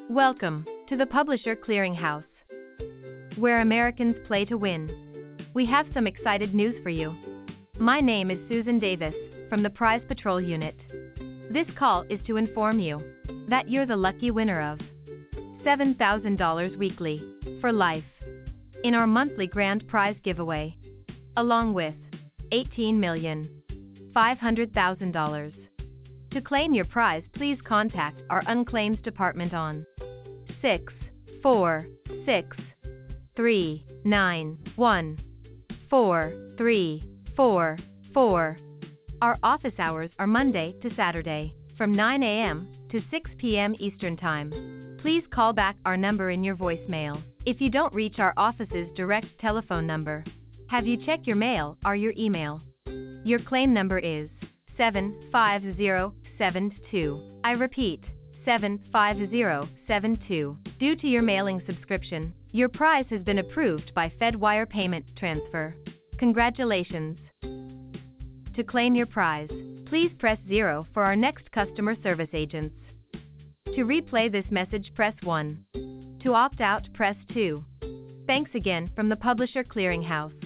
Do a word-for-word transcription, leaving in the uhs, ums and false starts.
Welcome to the Publisher Clearinghouse, where Americans play to win. We have some excited news for you. My name is Susan Davis from the Prize Patrol Unit. This call is to inform you that you're the lucky winner of seven thousand dollars weekly for life in our monthly grand prize giveaway, along with eighteen million five hundred thousand dollars. To claim your prize, please contact our unclaims department on six four six, three nine one, four three four four. Our office hours are Monday to Saturday, from nine a m to six p m Eastern Time. Please call back our number in your voicemail if you don't reach our office's direct telephone number. Have you checked your mail or your email? Your claim number is seven five zero seven two. I repeat, seven five zero seven two. Due to your mailing subscription, your prize has been approved by Fedwire Payment Transfer. Congratulations! To claim your prize, please press zero for our next customer service agents. To replay this message, press one. To opt out, press two. Thanks again from the Publisher Clearinghouse.